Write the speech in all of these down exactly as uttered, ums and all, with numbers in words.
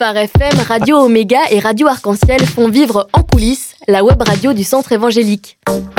Phare F M, Radio Oméga et Radio Arc-en-Ciel font vivre en coulisses la web radio du Centre évangélique.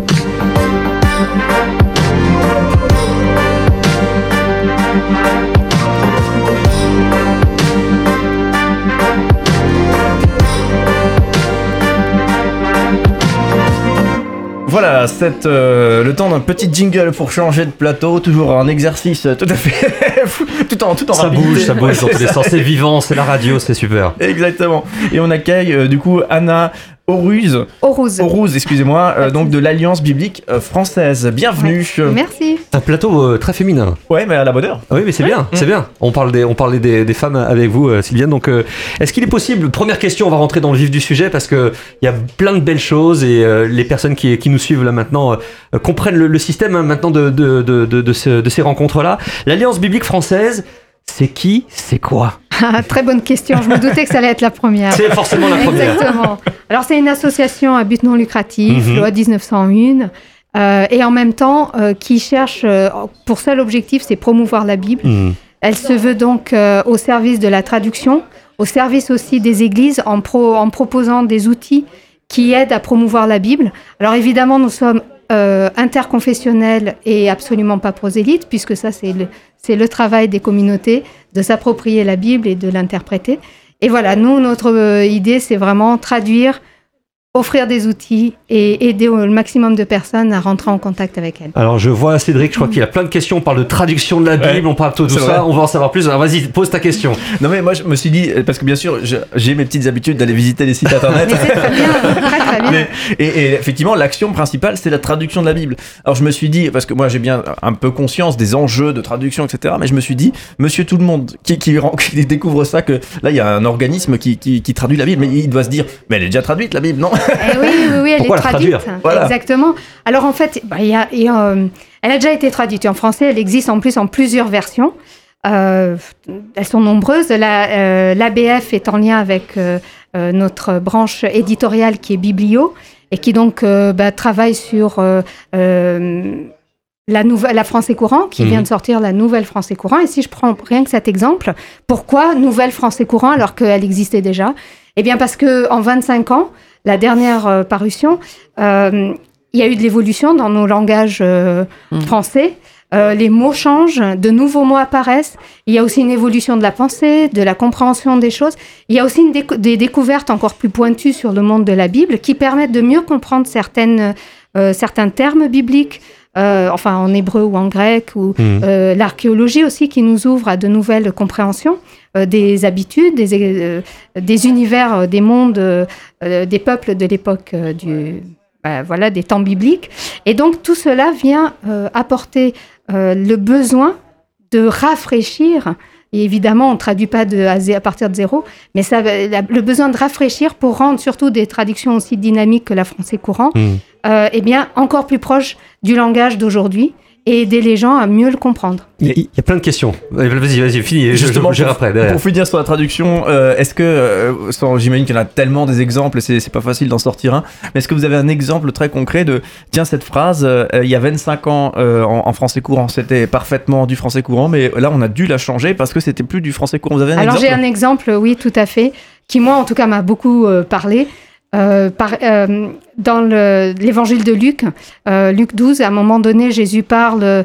Voilà, c'est euh, le temps d'un petit jingle pour changer de plateau, toujours un exercice tout à fait tout en tout en ça rapidité. bouge, ça bouge dans tous les sens, c'est vivant, c'est la radio, c'est super. Exactement. Et on accueille euh, du coup Anna Aurouz. Aurouz. Aurouz, excusez-moi, euh, donc de l'Alliance biblique euh, française. Bienvenue. Ouais. Merci. Un plateau euh, très féminin. Ouais, mais à la bonne heure. Oui, mais c'est ouais. bien, mmh. c'est bien. On parle des, on parlait des, des femmes avec vous, euh, Sylviane. Donc, euh, est-ce qu'il est possible, première question, on va rentrer dans le vif du sujet parce que il y a plein de belles choses et euh, les personnes qui, qui nous suivent là maintenant euh, comprennent le, le système hein, maintenant de, de, de, de, de, ce, de ces rencontres-là. L'Alliance biblique française, c'est qui, c'est quoi? Ah, très bonne question, je me doutais que ça allait être la première. C'est forcément la première. Exactement. Alors c'est une association à but non lucratif, Mm-hmm. loi dix-neuf cent un, euh, et en même temps euh, qui cherche, euh, pour seul objectif, c'est promouvoir la Bible. Mm. Elle se veut donc euh, au service de la traduction, au service aussi des églises, en, pro, en proposant des outils qui aident à promouvoir la Bible. Alors évidemment, nous sommes euh, interconfessionnels et absolument pas prosélytes, puisque ça, c'est le, c'est le travail des communautés de s'approprier la Bible et de l'interpréter. Et voilà, nous, notre euh, idée, c'est vraiment traduire, offrir des outils et aider au maximum de personnes à rentrer en contact avec elle. Alors je vois Cédric, je crois qu'il a plein de questions, on parle de traduction de la Bible, ouais, on parle de tout ça, on va en savoir plus. Alors vas-y, pose ta question. Non mais moi je me suis dit, parce que bien sûr je, j'ai mes petites habitudes d'aller visiter les sites internet. Mais c'est très bien, très très bien. Mais, et, et effectivement l'action principale c'est la traduction de la Bible. Alors je me suis dit, parce que moi j'ai bien un peu conscience des enjeux de traduction et cetera, mais je me suis dit, monsieur tout le monde qui, qui, qui découvre ça, que là il y a un organisme qui, qui, qui traduit la Bible, mais il doit se dire, mais elle est déjà traduite la Bible, non? Eh oui, oui, oui, elle Pourquoi est traduite. Voilà. Exactement. Alors en fait, bah, y a, y a, euh, elle a déjà été traduite en français. Elle existe en plus en plusieurs versions. Euh, elles sont nombreuses. La, euh, l'A B F est en lien avec euh, euh, notre branche éditoriale qui est Biblio et qui donc euh, bah, travaille sur euh, euh, la, nouvelle, la Français courant, qui mmh. vient de sortir la nouvelle Français courant. Et si je prends rien que cet exemple, pourquoi nouvelle Français courant alors qu'elle existait déjà? Eh bien parce qu'en vingt-cinq ans, la dernière euh, parution, euh, il y a eu de l'évolution dans nos langages euh, mmh. français. Euh, les mots changent, de nouveaux mots apparaissent. Il y a aussi une évolution de la pensée, de la compréhension des choses. Il y a aussi une déco- des découvertes encore plus pointues sur le monde de la Bible qui permettent de mieux comprendre certaines, euh, certains termes bibliques, euh, enfin en hébreu ou en grec, ou mmh. euh, l'archéologie aussi qui nous ouvre à de nouvelles compréhensions euh, des habitudes, des, euh, des univers, euh, des mondes, euh, des peuples de l'époque euh, du... Euh, voilà, des temps bibliques. Et donc, tout cela vient euh, apporter euh, le besoin de rafraîchir. Et évidemment, on ne traduit pas de, à, à partir de zéro, mais ça, la, le besoin de rafraîchir pour rendre surtout des traductions aussi dynamiques que la Français courant, mmh. euh, eh bien, encore plus proche du langage d'aujourd'hui et aider les gens à mieux le comprendre. Il y a, il y a plein de questions. Vas-y, vas-y, finis. Justement, je, je, je après, derrière. Pour finir sur la traduction, euh, est-ce que, euh, sans, j'imagine qu'il y en a tellement des exemples et c'est, c'est pas facile d'en sortir un, mais est-ce que vous avez un exemple très concret de, tiens, cette phrase, euh, il y a vingt-cinq ans euh, en, en français courant, c'était parfaitement du français courant, mais là, on a dû la changer parce que c'était plus du français courant. Vous avez un Alors, exemple? j'ai un exemple, oui, tout à fait, qui, moi, en tout cas, m'a beaucoup euh, parlé. Euh, par, euh, dans le, l'évangile de Luc, euh, Luc douze, à un moment donné, Jésus parle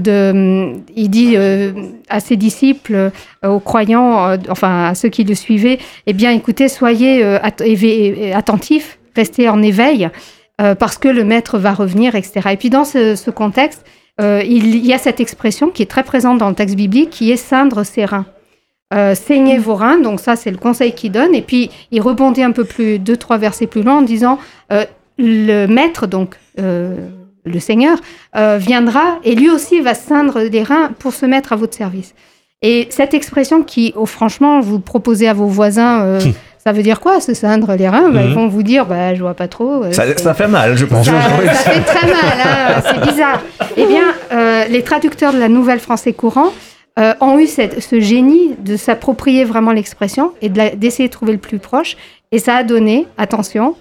de, il dit euh, à ses disciples, euh, aux croyants, euh, enfin à ceux qui le suivaient, eh bien, écoutez, soyez euh, at- éve- attentifs, restez en éveil, euh, parce que le maître va revenir, et cetera. Et puis dans ce, ce contexte, euh, il y a cette expression qui est très présente dans le texte biblique, qui est ceindre ses reins. Euh, saignez vos reins, donc ça c'est le conseil qu'il donne, et puis il rebondit un peu plus, deux, trois versets plus loin en disant euh, le maître, donc euh, le Seigneur, euh, viendra et lui aussi va ceindre les reins pour se mettre à votre service. Et cette expression qui, oh, franchement, vous proposez à vos voisins, euh, ça veut dire quoi, se ceindre les reins? Bah, mmh. Ils vont vous dire, bah, je vois pas trop. Euh, ça, ça fait mal, je pense. Ça, ça fait très mal, hein, c'est bizarre. Eh bien, euh, les traducteurs de la Nouvelle Français courant Euh, ont eu cette, ce génie de s'approprier vraiment l'expression et de la, d'essayer de trouver le plus proche. Et ça a donné, attention,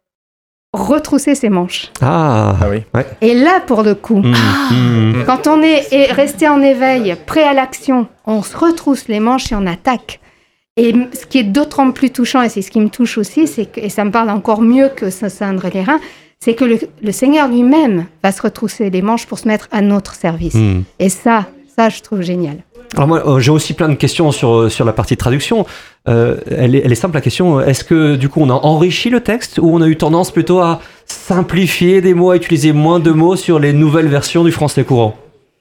retrousser ses manches. Ah, ah oui. Ouais. Et là, pour le coup, mmh, ah, mmh. quand on est resté en éveil, prêt à l'action, on se retrousse les manches et on attaque. Et ce qui est d'autant plus touchant, et c'est ce qui me touche aussi, c'est que, et ça me parle encore mieux que se ceindre les reins, c'est que le, le Seigneur lui-même va se retrousser les manches pour se mettre à notre service. Mmh. Et ça, ça, je trouve génial. Alors moi, j'ai aussi plein de questions sur, sur la partie traduction. Euh, elle, est, elle est simple, la question. Est-ce que, du coup, on a enrichi le texte ou on a eu tendance plutôt à simplifier des mots, à utiliser moins de mots sur les nouvelles versions du français courant ?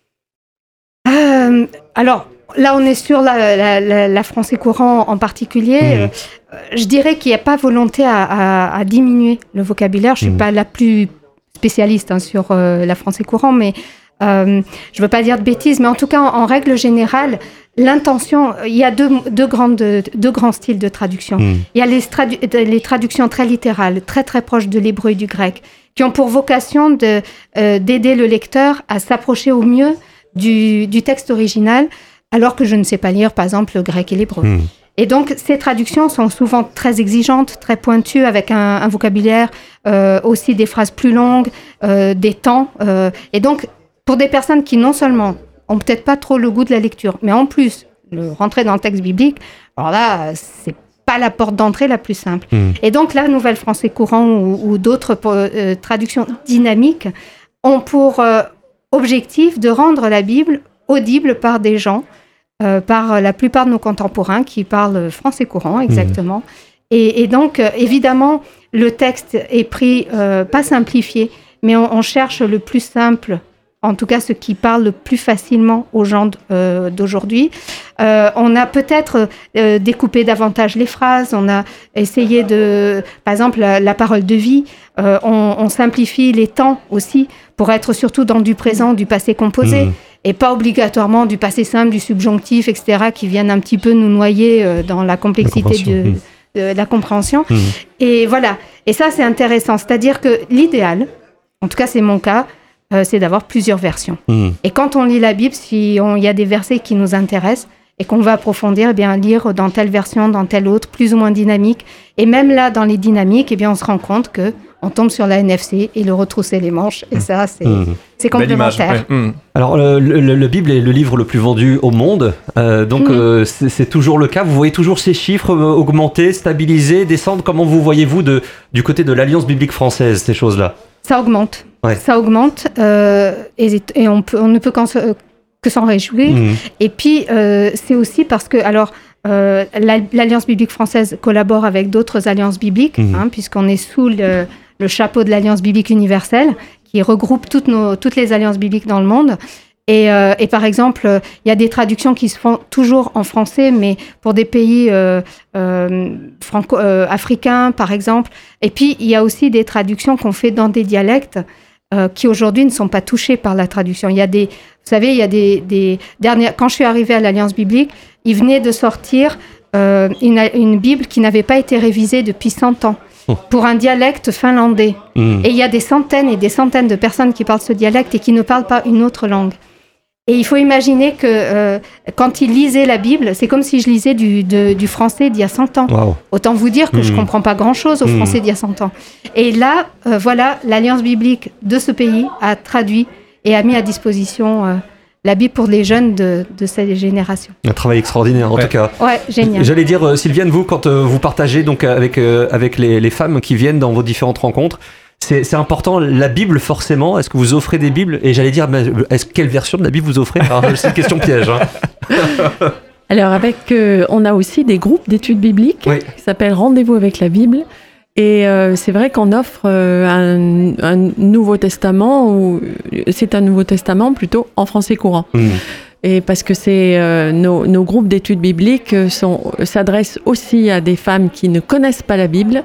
euh, Alors... Là, on est sur la, la, la, la français courant en particulier. Mmh. Euh, je dirais qu'il n'y a pas volonté à, à, à diminuer le vocabulaire. Je ne suis mmh. pas la plus spécialiste hein, sur euh, la français courant, mais euh, je ne veux pas dire de bêtises. Mais en tout cas, en, en règle générale, l'intention, il y a deux, deux, grandes, deux grands styles de traduction. Mmh. Il y a les, tradu- les traductions très littérales, très très proches de l'hébreu et du grec, qui ont pour vocation de, euh, d'aider le lecteur à s'approcher au mieux du, du texte original, alors que je ne sais pas lire, par exemple, le grec et l'hébreu. Mmh. Et donc, ces traductions sont souvent très exigeantes, très pointues, avec un, un vocabulaire, euh, aussi des phrases plus longues, euh, des temps. Euh, et donc, pour des personnes qui, non seulement ont peut-être pas trop le goût de la lecture, mais en plus, le, rentrer dans le texte biblique, alors là, c'est pas la porte d'entrée la plus simple. Mmh. Et donc, la Nouvelle Français courant ou, ou d'autres euh, traductions dynamiques ont pour euh, objectif de rendre la Bible audible par des gens, Euh, par la plupart de nos contemporains qui parlent français courant, exactement. Mmh. Et, et donc, euh, évidemment, le texte est pris, euh, pas simplifié, mais on, on cherche le plus simple, en tout cas ce qui parle le plus facilement aux gens euh, d'aujourd'hui. Euh, on a peut-être euh, découpé davantage les phrases, on a essayé de, par exemple, la, la parole de vie, euh, on, on simplifie les temps aussi, pour être surtout dans du présent, du passé composé. Mmh. Et pas obligatoirement du passé simple, du subjonctif, et cetera, qui viennent un petit peu nous noyer euh, dans la complexité de, mmh. de la compréhension. Mmh. Et voilà. Et ça, c'est intéressant. C'est-à-dire que l'idéal, en tout cas, c'est mon cas, euh, c'est d'avoir plusieurs versions. Mmh. Et quand on lit la Bible, s'il y a des versets qui nous intéressent et qu'on va approfondir, eh bien, lire dans telle version, dans telle autre, plus ou moins dynamique. Et même là, dans les dynamiques, eh bien, on se rend compte que on tombe sur la N F C et le retrousser les manches. Et ça, c'est, mmh. c'est complémentaire. Ouais. Mmh. Alors, le, le, le Bible est le livre le plus vendu au monde. Euh, donc, mmh. euh, c'est, c'est toujours le cas. Vous voyez toujours ces chiffres augmenter, stabiliser, descendre. Comment vous voyez-vous de, du côté de l'Alliance biblique française, ces choses-là ? Ça augmente. Ouais. Ça augmente. Euh, et, et on, peut, on ne peut qu'en, que s'en réjouir. Mmh. Et puis, euh, c'est aussi parce que... alors. Euh, l'Alliance biblique française collabore avec d'autres alliances bibliques, mmh. hein, puisqu'on est sous le, le chapeau de l'Alliance biblique universelle, qui regroupe toutes, nos, toutes les alliances bibliques dans le monde. Et, euh, et par exemple, il y a des traductions qui se font toujours en français, mais pour des pays euh, euh, franco, euh, africains, par exemple. Et puis, il y a aussi des traductions qu'on fait dans des dialectes euh, qui, aujourd'hui, ne sont pas touchés par la traduction. Il y a des... Vous savez, il y a des, des dernières... Quand je suis arrivée à l'Alliance biblique, il venait de sortir euh, une, une Bible qui n'avait pas été révisée depuis cent ans oh. pour un dialecte finlandais. Mmh. Et il y a des centaines et des centaines de personnes qui parlent ce dialecte et qui ne parlent pas une autre langue. Et il faut imaginer que euh, quand ils lisaient la Bible, c'est comme si je lisais du, de, du français d'il y a cent ans. Wow. Autant vous dire que mmh. je ne comprends pas grand-chose au mmh. français d'il y a cent ans. Et là, euh, voilà, l'Alliance biblique de ce pays a traduit et a mis à disposition... Euh, la Bible pour les jeunes de, de cette génération. Un travail extraordinaire, en ouais. tout cas. Ouais, génial. J'allais dire, euh, Sylviane, vous, quand euh, vous partagez donc, avec, euh, avec les, les femmes qui viennent dans vos différentes rencontres, c'est, c'est important, la Bible, forcément. Est-ce que vous offrez des Bibles ? Et j'allais dire, est-ce, quelle version de la Bible vous offrez ? Alors, c'est une question piège. Hein. Alors, avec, euh, on a aussi des groupes d'études bibliques oui. qui s'appellent Rendez-vous avec la Bible. Et euh, c'est vrai qu'on offre euh, un, un Nouveau Testament, ou c'est un Nouveau Testament plutôt en français courant. Mmh. Et parce que c'est, euh, nos, nos groupes d'études bibliques sont, s'adressent aussi à des femmes qui ne connaissent pas la Bible.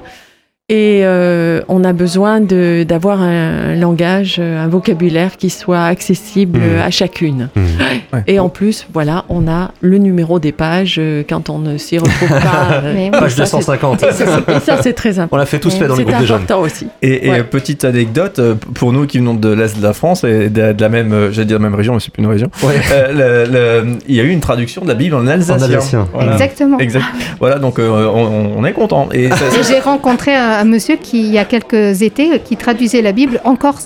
Et euh, on a besoin de, d'avoir un langage, un vocabulaire qui soit accessible mmh. à chacune. Mmh. Ouais. Et en plus, voilà, on a le numéro des pages quand on ne s'y retrouve pas. Mais Page deux cent cinquante. Et ça, et ça, c'est très important. On l'a fait tous fait dans les groupes de jeunes. C'est important aussi. Et, et ouais. petite anecdote, pour nous qui venons de l'Est de la France et de, de la même, j'allais dire la même région, mais c'est plus une région, ouais. euh, le, le, il y a eu une traduction de la Bible en alsacien. En alsacien. Voilà. Exactement. Exact. Voilà, donc euh, on, on est content. Et, ça, et j'ai rencontré un un monsieur qui, il y a quelques étés, qui traduisait la Bible en corse.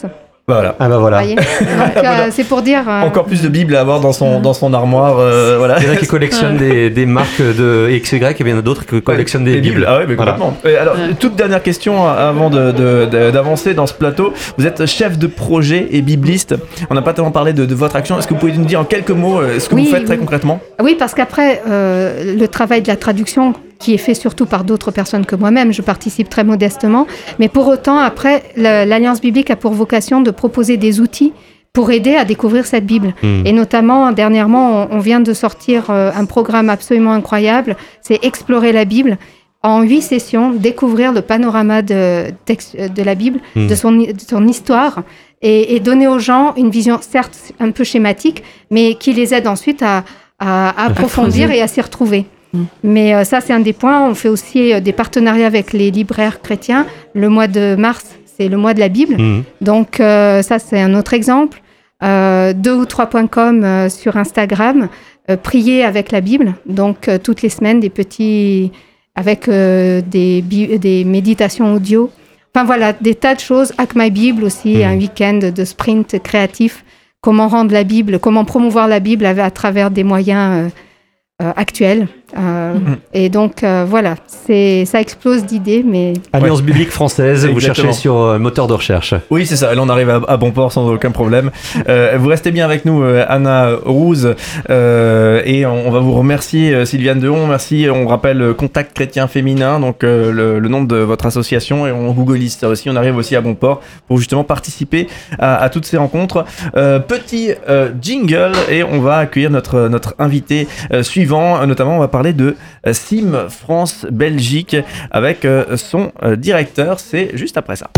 Voilà. Ah bah voilà. Vous voyez. Donc, Voilà. euh, c'est pour dire. euh, Encore plus de Bibles à avoir dans son, dans son armoire. euh, voilà. Il y en a qui collectionnent des, des marques de X Y et bien d'autres qui collectionnent des Les Bibles. Ah oui, mais Voilà. complètement. Et alors, Ouais. toute dernière question avant de, de- de- d'avancer dans ce plateau. Vous êtes chef de projet et bibliste. On n'a pas tellement parlé de, de votre action. Est-ce que vous pouvez nous dire en quelques mots euh, ce que Oui, vous faites très oui. concrètement? Oui, parce qu'après, euh, le travail de la traduction, qui est fait surtout par d'autres personnes que moi-même, je participe très modestement, mais pour autant, après, le- l'Alliance biblique a pour vocation de proposer des outils pour aider à découvrir cette Bible. Mmh. Et notamment, dernièrement, on, on vient de sortir euh, un programme absolument incroyable, c'est Explorer la Bible. En huit sessions, découvrir le panorama de, texte- de la Bible, Mmh. de, son, de son histoire, et, et donner aux gens une vision, certes, un peu schématique, mais qui les aide ensuite à, à, à approfondir creuser. et à s'y retrouver. Mmh. Mais euh, ça, c'est un des points. On fait aussi euh, des partenariats avec les libraires chrétiens. Le mois de mars, c'est le mois de la Bible. Mmh. Donc, euh, ça, c'est un autre exemple. Euh, deux ou trois point com euh, sur Instagram. Euh, prier avec la Bible. Donc, euh, toutes les semaines, des petits... avec euh, des, bi- des méditations audio. Enfin, voilà, des tas de choses. Hack My Bible aussi, Mmh. un week-end de sprint créatif. Comment rendre la Bible, comment promouvoir la Bible à, à travers des moyens euh, euh, actuels. Euh, Mhm. Et donc, euh, voilà, c'est, ça explose d'idées, mais... Alliance biblique française, vous Exactement. cherchez sur euh, moteur de recherche. Oui, c'est ça. Là, on arrive à, à bon port sans aucun problème. Euh, vous restez bien avec nous, euh, Anna Rouz, euh, et on, on va vous remercier, euh, Sylviane Dehon. Merci. On rappelle euh, Contact Chrétien Féminin, donc euh, le, le nom de votre association, et on googleise ça aussi. On arrive aussi à bon port pour justement participer à, à toutes ces rencontres. Euh, petit euh, jingle, et on va accueillir notre notre invité euh, suivant. Euh, Notamment, on va parler de euh, S I M France Belgique avec euh, son euh, directeur. C'est juste après ça.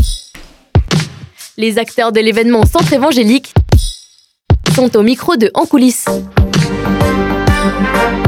Les acteurs de l'événement Centre évangélique sont au micro de En coulisses.